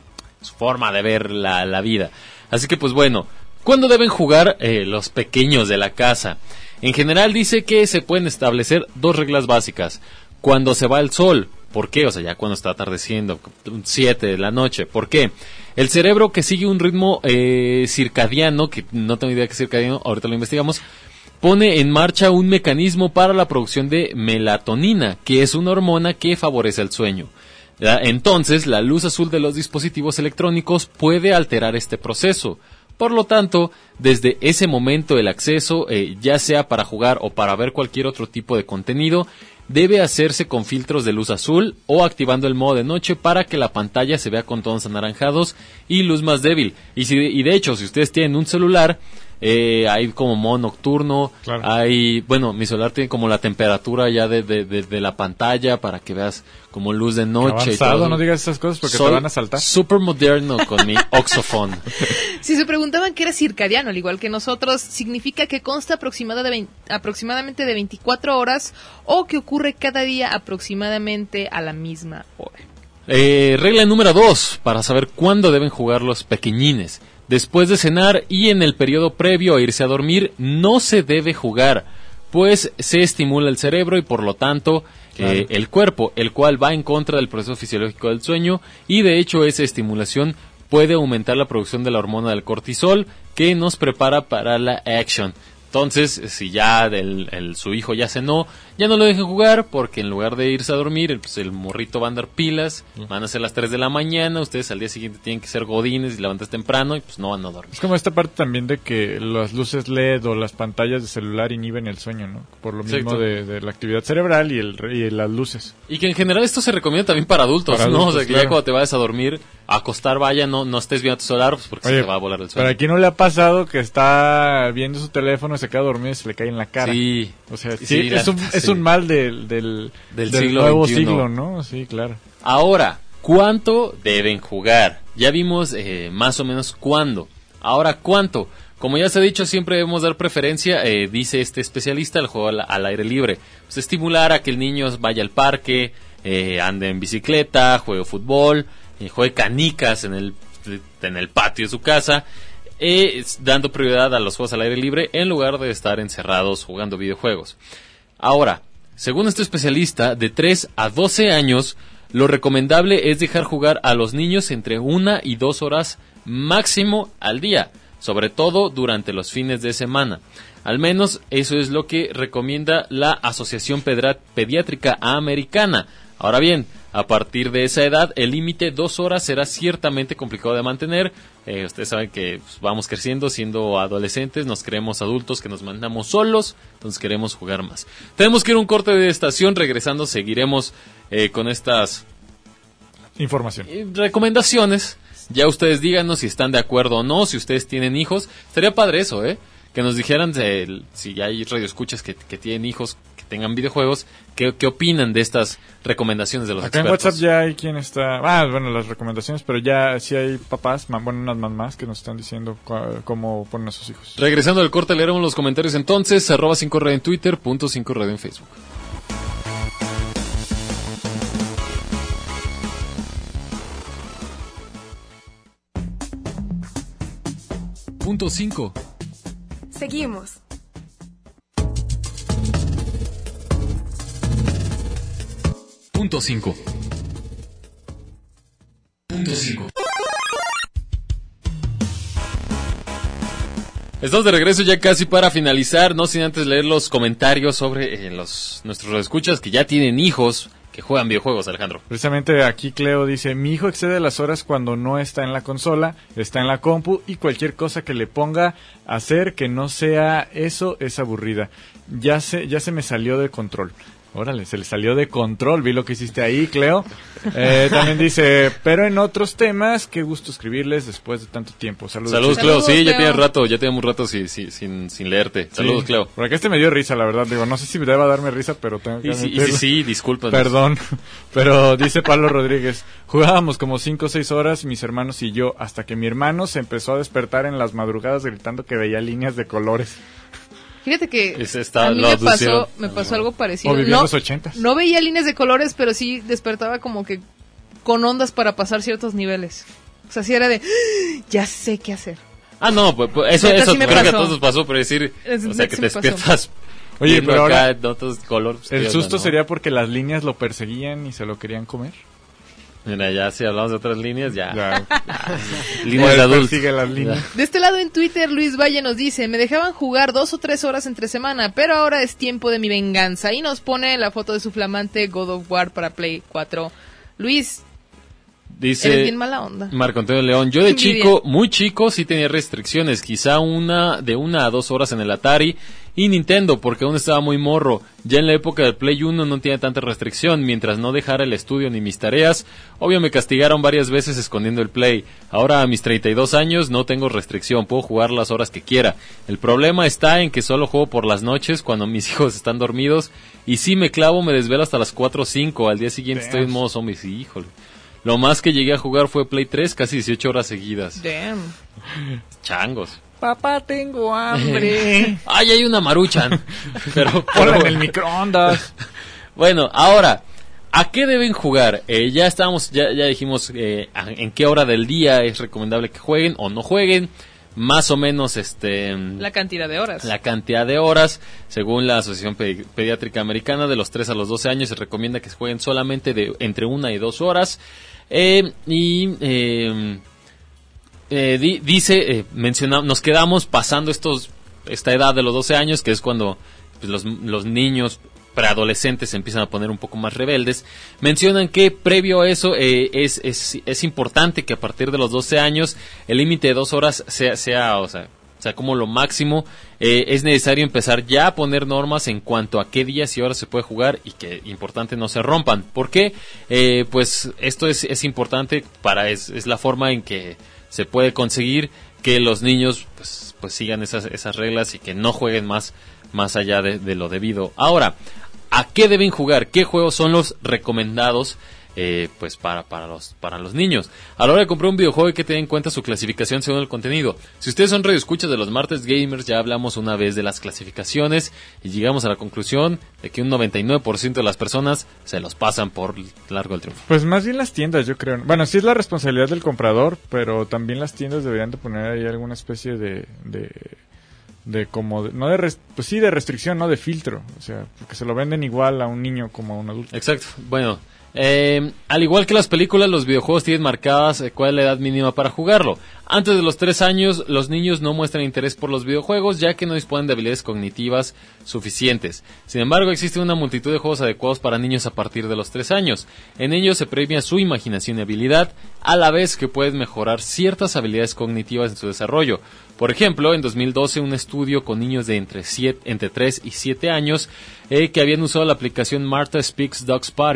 forma de ver la vida. Así que pues bueno, ¿cuándo deben jugar los pequeños de la casa? En general dice que se pueden establecer dos reglas básicas. Cuando se va el sol, ¿por qué? O sea, ya cuando está atardeciendo, 7 de la noche, ¿por qué? El cerebro que sigue un ritmo circadiano, que no tengo idea que es circadiano, ahorita lo investigamos, pone en marcha un mecanismo para la producción de melatonina, que es una hormona que favorece el sueño. Entonces, la luz azul de los dispositivos electrónicos puede alterar este proceso. Por lo tanto, desde ese momento el acceso, ya sea para jugar o para ver cualquier otro tipo de contenido, debe hacerse con filtros de luz azul o activando el modo de noche para que la pantalla se vea con tonos anaranjados y luz más débil. Y de hecho, si ustedes tienen un celular, hay como modo nocturno, Claro. hay, bueno, mi celular tiene como la temperatura ya de la pantalla para que veas como luz de noche. Avanzado, y todo. no digas esas cosas porque Soy te van a saltar. súper moderno con mi Oxofone. Si se preguntaban qué era circadiano, al igual que nosotros, significa que consta aproximadamente de 24 horas o que ocurre cada día aproximadamente a la misma hora. Regla número 2, para saber cuándo deben jugar los pequeñines. Después de cenar y en el periodo previo a irse a dormir, no se debe jugar, pues se estimula el cerebro y por lo tanto el cuerpo, el cual va en contra del proceso fisiológico del sueño, y de hecho esa estimulación puede aumentar la producción de la hormona del cortisol, que nos prepara para la action. Entonces, si ya su hijo ya cenó, ya no lo dejen jugar, porque en lugar de irse a dormir, pues el morrito va a andar pilas, van a ser las 3 de la mañana, ustedes al día siguiente tienen que ser godines y levantarse temprano y pues no van a dormir. Es como esta parte también de que las luces LED o las pantallas de celular inhiben el sueño, ¿no? Por lo mismo Exacto. de la actividad cerebral y las luces. Y que en general esto se recomienda también para adultos, Para ¿no? adultos, O sea, que claro. ya cuando te vayas a dormir, a acostar, vaya, no estés viendo tu celular, pues porque Oye, se te va a volar el sueño. pero aquí no le ha pasado que está viendo su teléfono, se queda dormido y se le cae en la cara. Sí. O sea, Sí, sí, es sí. un mal del siglo nuevo XXI. siglo, ¿no? Sí, claro. Ahora, ¿cuánto deben jugar? Ya vimos más o menos cuándo. Ahora, ¿cuánto? Como ya se ha dicho, siempre debemos dar preferencia, dice este especialista, al juego al aire libre. Pues estimular a que el niño vaya al parque, ande en bicicleta, juegue fútbol, juegue canicas en el patio de su casa, dando prioridad a los juegos al aire libre en lugar de estar encerrados jugando videojuegos. Ahora, según este especialista, de 3 a 12 años, lo recomendable es dejar jugar a los niños entre 1 y 2 horas máximo al día, sobre todo durante los fines de semana. Al menos eso es lo que recomienda la Asociación Pediátrica Americana. Ahora bien, a partir de esa edad, el límite 2 horas será ciertamente complicado de mantener. Ustedes saben que pues, vamos creciendo, siendo adolescentes, nos creemos adultos que nos mandamos solos, entonces queremos jugar más. Tenemos que ir a un corte de estación, regresando seguiremos con estas Información. recomendaciones Ya ustedes díganos si están de acuerdo o no, si ustedes tienen hijos. Estaría padre eso, que nos dijeran si ya hay radioescuchas que tienen hijos, que tengan videojuegos, ¿qué opinan de estas recomendaciones de los Acá expertos? en WhatsApp ya hay quien está... bueno, las recomendaciones, pero ya sí hay papás, unas mamás que nos están diciendo cómo ponen a sus hijos. Regresando al corte, leeremos los comentarios entonces, @5radio en Twitter, .5radio en Facebook. Punto 5. Seguimos. Punto 5. Punto 5. Estamos de regreso ya casi para finalizar, no sin antes leer los comentarios sobre nuestros escuchas que ya tienen hijos que juegan videojuegos, Alejandro. Precisamente aquí Cleo dice, mi hijo excede las horas cuando no está en la consola, está en la compu y cualquier cosa que le ponga a hacer que no sea eso es aburrida. Ya se me salió de control. Órale, se le salió de control, vi lo que hiciste ahí, Cleo. También dice, pero en otros temas, qué gusto escribirles después de tanto tiempo. Saludos, Cleo. Sí, ya tiene un rato sin leerte. Saludos, Cleo. Por acá me dio risa, la verdad. Digo, no sé si deba darme risa, pero tengo que Sí, discúlpanos. Perdón, pero dice Pablo Rodríguez, jugábamos como 5 o 6 horas, mis hermanos y yo, hasta que mi hermano se empezó a despertar en las madrugadas gritando que veía líneas de colores. Fíjate que a mí me pasó algo parecido. Vivía en los 80s. No veía líneas de colores, pero sí despertaba como que con ondas para pasar ciertos niveles. O sea, sí era de, ya sé qué hacer. Ah, no, pues eso sí creo que a todos nos pasó, pero decir, o sea, que te despiertas. Oye, pero acá, ahora, color, el susto sería porque las líneas lo perseguían y se lo querían comer. Mira, ya si hablamos de otras líneas, ya. Líneas de adultos. Las líneas. De este lado en Twitter, Luis Valle nos dice, me dejaban jugar 2 o 3 horas entre semana, pero ahora es tiempo de mi venganza. Y nos pone la foto de su flamante God of War para Play 4. Luis, dice, eres bien mala onda. Marco Antonio León, yo de chico, muy chico, sí tenía restricciones, quizá de 1 a 2 horas en el Atari y Nintendo, porque aún estaba muy morro. Ya en la época del Play 1 no tenía tanta restricción, mientras no dejara el estudio ni mis tareas. Obvio me castigaron varias veces escondiendo el Play. Ahora a mis 32 años no tengo restricción, puedo jugar las horas que quiera. El problema está en que solo juego por las noches cuando mis hijos están dormidos, y si me clavo me desvelo hasta las 4 o 5, al día siguiente estoy en modo zombies, y híjole. Lo más que llegué a jugar fue Play 3, casi 18 horas seguidas. Damn. Changos. Papá, tengo hambre. Ay, hay una Maruchan. Pero ponla en el microondas. Bueno, ahora, ¿a qué deben jugar? Ya dijimos en qué hora del día es recomendable que jueguen o no jueguen. Más o menos la cantidad de horas. La cantidad de horas, según la Asociación Pediátrica Americana, de los 3 a los 12 años se recomienda que se jueguen solamente entre 1 y 2 horas. Nos quedamos pasando esta edad de los 12 años, que es cuando pues, los niños preadolescentes se empiezan a poner un poco más rebeldes. Mencionan que previo a eso es importante que a partir de los 12 años el límite de 2 horas sea como lo máximo. Es necesario empezar ya a poner normas en cuanto a qué días y horas se puede jugar y que, importante, no se rompan. ¿Por qué? Pues esto es importante es la forma en que se puede conseguir que los niños pues sigan esas reglas y que no jueguen más allá de lo debido. Ahora, ¿a qué deben jugar? ¿Qué juegos son los recomendados pues para los niños? A la hora de comprar un videojuego hay que tener en cuenta su clasificación según el contenido. Si ustedes son radioescuchas de los Martes Gamers, ya hablamos una vez de las clasificaciones y llegamos a la conclusión de que un 99% de las personas se los pasan por largo el triunfo. Pues más bien las tiendas, yo creo. Bueno, sí es la responsabilidad del comprador, pero también las tiendas deberían de poner ahí alguna especie de restricción, no de filtro, o sea, porque se lo venden igual a un niño como a un adulto. Exacto. Bueno, al igual que las películas, los videojuegos tienen marcadas cuál es la edad mínima para jugarlo. Antes de los 3 años, los niños no muestran interés por los videojuegos, ya que no disponen de habilidades cognitivas suficientes. Sin embargo, existe una multitud de juegos adecuados para niños a partir de los 3 años. En ellos se premia su imaginación y habilidad, a la vez que pueden mejorar ciertas habilidades cognitivas en su desarrollo. Por ejemplo, en 2012, un estudio con niños de entre 3 y 7 años que habían usado la aplicación Martha Speaks Dogs Party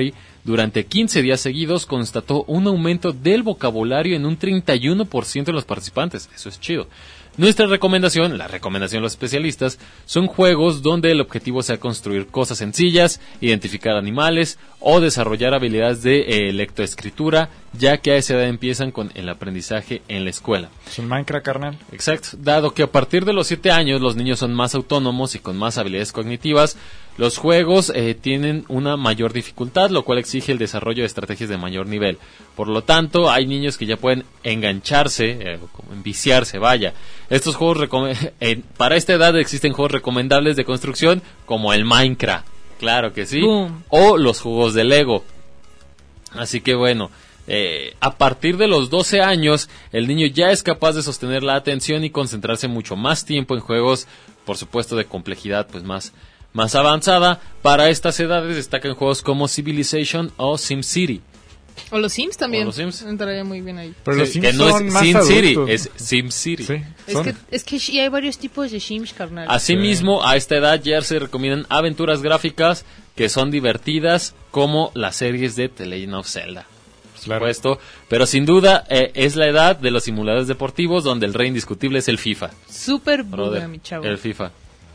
durante 15 días seguidos constató un aumento del vocabulario en un 31% de los participantes. Eso es chido. Nuestra recomendación, la recomendación de los especialistas, son juegos donde el objetivo sea construir cosas sencillas, identificar animales o desarrollar habilidades de lectoescritura, ya que a esa edad empiezan con el aprendizaje en la escuela. Es un Minecraft, carnal. Exacto, dado que a partir de los 7 años los niños son más autónomos y con más habilidades cognitivas, los juegos tienen una mayor dificultad, lo cual exige el desarrollo de estrategias de mayor nivel. Por lo tanto, hay niños que ya pueden engancharse, enviciarse, vaya. Estos juegos, para esta edad existen juegos recomendables de construcción como el Minecraft, claro que sí, Boom. o los juegos de Lego. Así que bueno, a partir de los 12 años, el niño ya es capaz de sostener la atención y concentrarse mucho más tiempo en juegos, por supuesto de complejidad pues más avanzada. Para estas edades destacan juegos como Civilization o SimCity. O los Sims también. O los Sims. Entraría muy bien ahí. Pero los Sí, Sims que no son es más SimCity, adultos. es SimCity. Sí, Es que sí hay varios tipos de Sims, carnal. Asimismo, a esta edad ya se recomiendan aventuras gráficas que son divertidas, como las series de The Legend of Zelda. Por supuesto, pero sin duda es la edad de los simuladores deportivos donde el rey indiscutible es el FIFA. Súper Brother, buena, mi chavo. el FIFA.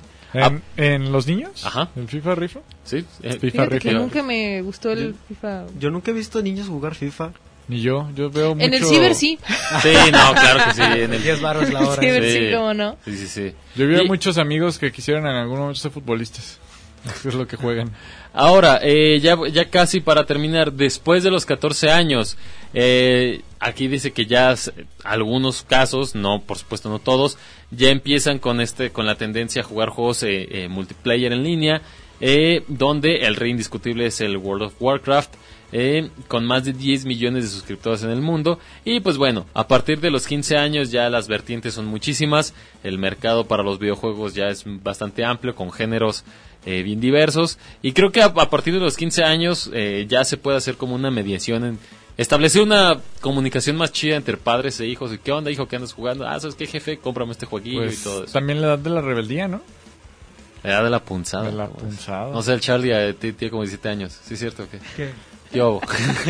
¿En los niños? Ajá. ¿El FIFA rifa? Sí, FIFA Fíjate que rifa. nunca me gustó el FIFA. Yo nunca he visto niños jugar FIFA. Ni yo veo mucho... En el ciber sí. Sí, no, claro que sí. En el 10 baros la hora. En el ciber sí, cómo no. Sí. Yo vi a Y- muchos amigos que quisieran en algún momento ser futbolistas. Eso es lo que juegan. Ahora, ya casi para terminar, después de los 14 años, aquí dice que ya algunos casos, no, por supuesto no todos, ya empiezan con la tendencia a jugar juegos multiplayer en línea, donde el rey indiscutible es el World of Warcraft, con más de 10 millones de suscriptores en el mundo. Y pues bueno, a partir de los 15 años ya las vertientes son muchísimas, el mercado para los videojuegos ya es bastante amplio, con géneros bien diversos, y creo que a partir de los 15 años ya se puede hacer como una mediación, establecer una comunicación más chida entre padres e hijos. ¿Y qué onda, hijo? ¿Qué andas jugando? Ah, ¿sabes qué, jefe? Cómprame este jueguillo Pues, y todo eso. también la edad de la rebeldía, ¿no? La edad de la punzada. De la ¿cómo es? punzada. No sé, el Charlie tiene como 17 años. ¿Sí es cierto o qué? ¿Qué? Yo.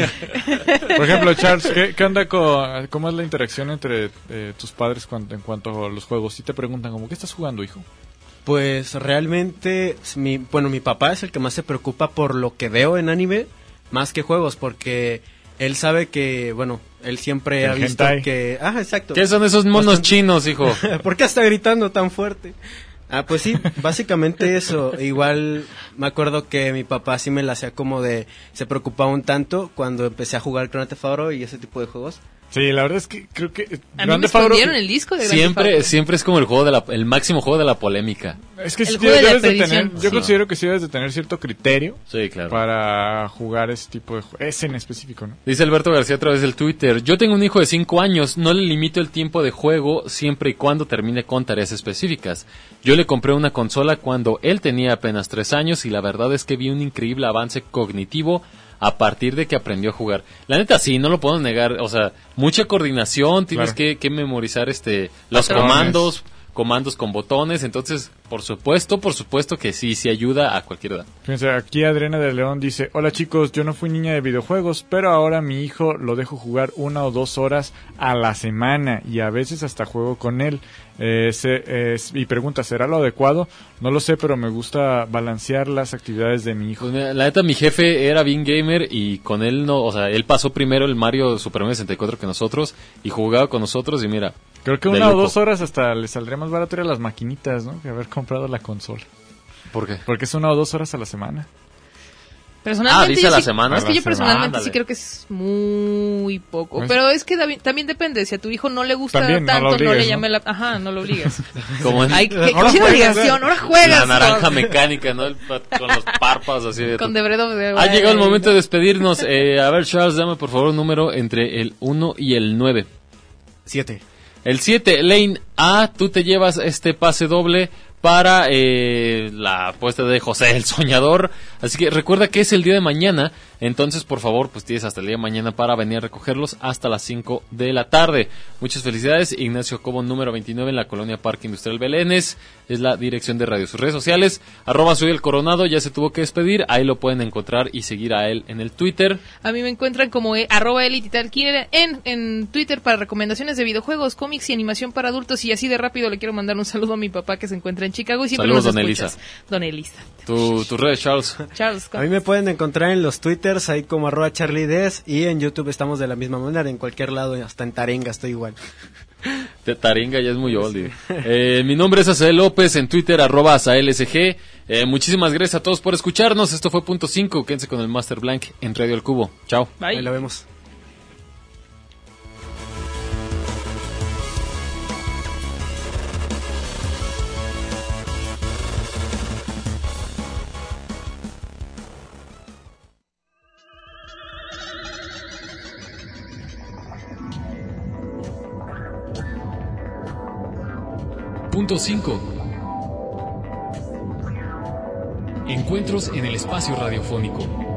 Por ejemplo, Charles, ¿qué onda cómo es la interacción entre tus padres en cuanto a los juegos? Si te preguntan, como, ¿qué estás jugando, hijo? Pues realmente, mi papá es el que más se preocupa por lo que veo en anime, más que juegos, porque él sabe que, bueno, él siempre El ha visto hentai. que... Ah, exacto. ¿Qué son esos monos Bastante- chinos, hijo? ¿Por qué está gritando tan fuerte? Ah, pues sí, básicamente eso. Igual me acuerdo que mi papá sí me la hacía como de... Se preocupaba un tanto cuando empecé a jugar Grand Theft Auto y ese tipo de juegos. Sí, la verdad es que creo que... A mí me escondieron el disco de Grand Theft Auto. Siempre es como el máximo juego de la polémica. Es que El sí juego de la debes de perdición. tener, yo Sí. considero que sí debes de tener cierto criterio Sí, claro. para jugar ese tipo de juegos. Ese en específico, ¿no? Dice Alberto García a través del Twitter: yo tengo un hijo de 5 años, no le limito el tiempo de juego siempre y cuando termine con tareas específicas. Yo le compré una consola cuando él tenía apenas 3 años y la verdad es que vi un increíble avance cognitivo a partir de que aprendió a jugar. La neta sí, no lo puedo negar, o sea, mucha coordinación, tienes Claro. que memorizar los Patrones. comandos con botones, entonces, por supuesto que sí ayuda a cualquier edad. Fíjense, aquí Adriana de León dice, hola chicos, yo no fui niña de videojuegos, pero ahora mi hijo lo dejo jugar 1 o 2 horas a la semana y a veces hasta juego con él. Y pregunta, ¿será lo adecuado? No lo sé, pero me gusta balancear las actividades de mi hijo. Pues mira, la neta, mi jefe era bien gamer y con él no, o sea, él pasó primero el Mario Super Mario 64 que nosotros y jugaba con nosotros y mira. Creo que de 1 o lujo. 2 horas hasta le saldría más barato ir a las maquinitas, ¿no? Que haber comprado la consola. ¿Por qué? Porque es 1 o 2 horas a la semana. Personalmente, dice yo a la sí- semana. Es que A yo la personalmente semana, sí ándale. creo que es muy poco. Pues- Pero es que también depende. Si a tu hijo no le gusta También, no lo tanto, no, obligues, le ¿no? llame la... Ajá, no lo obligues. Como en Ay, qué Ahora qué juegas, obligación. Ahora juegas. la naranja con- mecánica, ¿no? Con los párpados así de... Con Debredo de Ha llegado el momento de despedirnos. A ver, Charles, dame por favor un número entre el 1 y el 9. 7. El 7, Lane A, tú te llevas este pase doble para la apuesta de José el Soñador. Así que recuerda que es el día de mañana Entonces, por favor, pues tienes hasta el día de mañana para venir a recogerlos hasta las 5 de la tarde. Muchas felicidades. Ignacio Cobo, número 29, en la Colonia Parque Industrial Belénes. Es la dirección de radio. Sus redes sociales, @soy el Coronado, ya se tuvo que despedir. Ahí lo pueden encontrar y seguir a él en el Twitter. A mí me encuentran como @elititalkiller en Twitter para recomendaciones de videojuegos, cómics y animación para adultos. Y así de rápido le quiero mandar un saludo a mi papá que se encuentra en Chicago y siempre Saludos, nos don escuchas. Elisa. Don Elisa. Tus redes, Charles. Charles, A mí me pueden encontrar en los Twitters, ahí como @CharlieDes, y en YouTube estamos de la misma manera, en cualquier lado, hasta en Taringa estoy igual. De Taringa ya es muy oldie. Mi nombre es Azael López, en Twitter @AzaelSG. Muchísimas gracias a todos por escucharnos. Esto fue Punto 5. Quédense con el Master Blank en Radio El Cubo. Chao. Bye. Ahí lo vemos. Punto 5. Encuentros en el espacio radiofónico.